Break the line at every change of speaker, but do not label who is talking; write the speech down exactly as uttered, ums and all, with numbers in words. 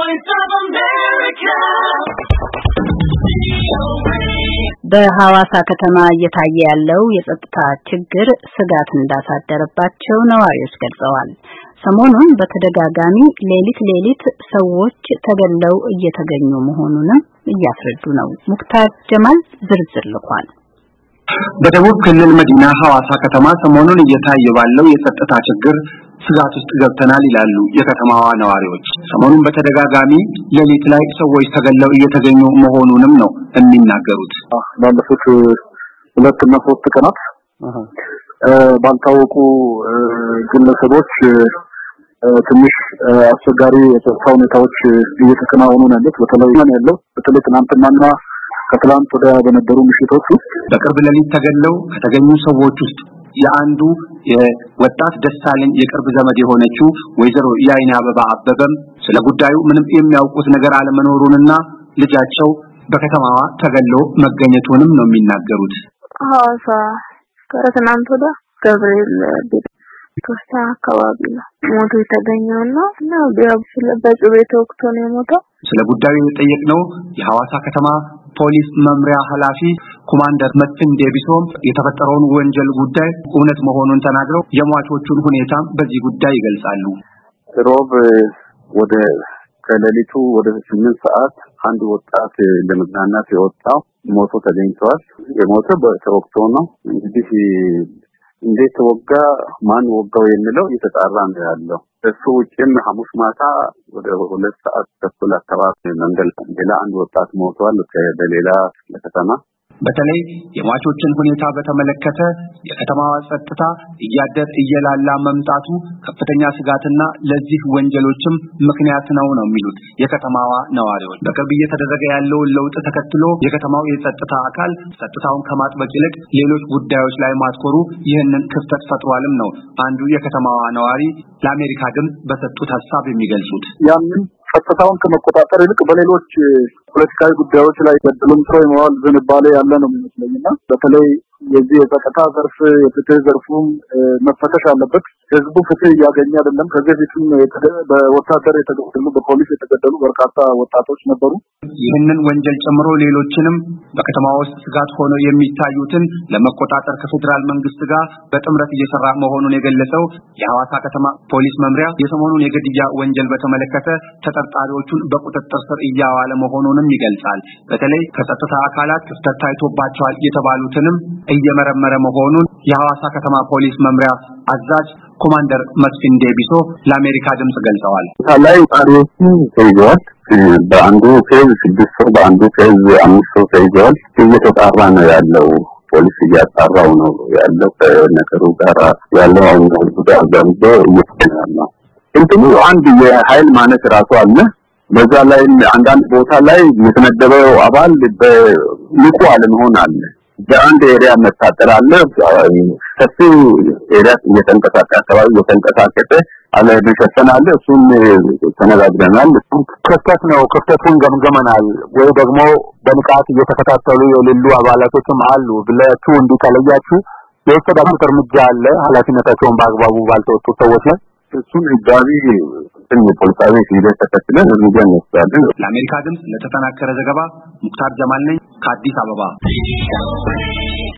Voice of America.
በሐዋሳ ከተማ እየታየ ያለው የጸጥታ ችግር ስጋት እንዳሳደረባቸው ነዋሪዎች ገልጸዋል። ሰሞኑን በተደጋጋሚ ሌሊት ሌሊት ሰዎች ተገለው እየተገኙ መሆኑንም እያስረዱ ነው። ሙክታር ጀማል ዝርዝር ልኳል።
በደቡብ ክልል መዲና ሐዋሳ ከተማ ሰሞኑን እየታየ ባለው የጸጥታ ችግር ስጋት ውስጥ ገብተናል ይላሉ የከተማዋ ነዋሪዎች። ሰሞኑን በተደጋጋሚ ሌሊት ላይ ሰዎች ተገለው እየተገኙ መሆኑንም ነው የሚናገሩት።
ባለፉት ሁለት እና ሶስት ቀናት ባልታወቁ ግለሰቦች ትንሽ አስቸጋሪ የጸጥታ ሁኔታዎች እየተከናወኑ ነው ያሉት። በተለይ ያለው በተለይ ትናንትናና ከትላንት ወዲያ በነበሩ ምሽቶች
በቅርብ ሌሊት ተገለው ከተገኙ ሰዎች ውስጥ የአንዱ የወጣት ደሳለኝ የቅርብ ዘመድ የሆነችው ወይዘሮ ያይና አበባ አበበም ስለ ጉዳዩ ምንም የሚያውቁት ነገር አለመኖሩንና ልጃቸው በከተማዋ ተገለው መገኘቱንም ነው የሚናገሩት።
ሐዋሳ ከትናንት ወዲያ ገብርኤል ቤተክርስቲያን አካባቢ ነው ሞቶ የተገኘውና ነው ቢያብስለ በጩቤ ተወግቶ ነው የሞተው።
ስለ ጉዳዩ የጠየቅነው የሐዋሳ ከተማ ፖሊስ መምሪያ ኃላፊ ኮማንደር መስፍን ዴቢሶም የተፈጠረውን ወንጀል ጉዳይ እውነት መሆኑን ተናግረው የሟቾቹን ሁኔታ በዚህ ጉዳይ ይገልጻሉ።
ሮብ ወደ ከሌሊቱ ወደ ስምንት ሰዓት አንድ ወጣት ለመዝናናት የወጣው ሞቶ ተገኝቷል። የሞተው በተወግቶ ነው። እንግዲህ እንዴት ተወጋ ማን ወጋው የሚለው እየተጣራ ነው ያለው። እሱ ውጭም ሐሙስ ማታ ወደ ሁለት ሰዓት ተኩል አካባቢ መንገድ ሌላ አንድ ወጣት ሞቷል በሌላ ከተማ።
በተለይ የሟቾችን ሁኔታ በተመለከተ የከተማዋ ጸጥታ እያደር እየላላ መምጣቱ ከፍተኛ ስጋትና ለዚህ ወንጀሎችም ምክንያት ነው ነው የሚሉት የከተማዋ ነዋሪዎች። በቅርብ እየተደረገ ያለው ለውጥ ተከትሎ የከተማው የጸጥታ አካል ጸጥታውን ከማጥበቅ ይልቅ ሌሎች ጉዳዮች ላይ ማትኮሩ ይህንን ክፍተት ፈጥሯልም ነው አንዱ የከተማዋ ነዋሪ ለአሜሪካ ድምጽ በሰጡት ሐሳብ የሚገልጹት።
ያንን ጸጥታውን ከመቆጣጠር ይልቅ በሌሎች ፖለቲካዊ ጉዳዮች ላይ ገደሉም ሰው የመዋል ዝንባሌ ያለ ነው የሚመስለኝና በተለይ የዚህ የጸጥታ ዘርፍ የፍትህ ዘርፉም መፈተሽ አለበት። ህዝቡ ፍትህ ያገኘ አይደለም። ከዚህ በፊትም በወታደር የተገደሉ በፖሊስ የተገደሉ በርካታ ወጣቶች ነበሩ።
ይህንን ወንጀል ጨምሮ ሌሎችንም በከተማው ውስጥ ስጋት ሆነው የሚታዩትን ለመቆጣጠር ከፌደራል መንግስት ጋር በጥምረት እየሰራ መሆኑን የገለጸው የሐዋሳ ከተማ ፖሊስ መምሪያ የሰሞኑን የግድያ ወንጀል በተመለከተ ተጠርጣሪዎቹን በቁጥጥር ስር እያዋለ መሆኑንም ይገልጻል። በተለይ ከጸጥታ አካላት ክፍተት ታይቶባቸዋል የተባሉትንም እየመረመረ መሆኑን የሐዋሳ ከተማ ፖሊስ መምሪያ አዛዥ ኮማንደር መስፍን ዴቢሶ ለአሜሪካ ድምጽ ገልጸዋል።
ታላይ ጣሪዎቹ ተይዘዋል። በአንዱ ኬዝ ስድስት ሰው በአንዱ ኬዝ አምስት ሰው ተይዘዋል። እየተጣራ ነው ያለው። ፖሊስ እያጣራው ነው ያለው። ከነገሩ ጋር ያለው አሁን ጉዳይ አጋምዶ እየተከናወነ ነው። እንትኑ አንድ የኃይል ማነስ ራሱ አለ። በዛ ላይ አንዳንድ ቦታ ላይ የተመደበው አባል በንቁ አለመሆን አለ። በአንድ ኤሪያ መታጠር አለ። ሰፊ ኤሪያ እየተንቀሳቀሰ አካባቢ እየተንቀሳቀሰ አለ በሸፈን አለ። እሱን ተነጋግረናል። እሱን ክፍተት ነው። ክፍተቱን ገምገመናል። ወይ ደግሞ በንቃት እየተከታተሉ የሌሉ አባላቶችም አሉ ብላችሁ እንዲከለያችሁ የወሰዳችሁት እርምጃ አለ ኃላፊነታቸውን በአግባቡ ባልተወጡ ሰዎች ላይ እሱን ህጋዊ ፖሊሳዊ ሂደት ተከትለን እርምጃ እንወስዳለን።
ለአሜሪካ ድምጽ ለተጠናከረ ዘገባ ሙክታር ጀማል ነኝ ከአዲስ አበባ።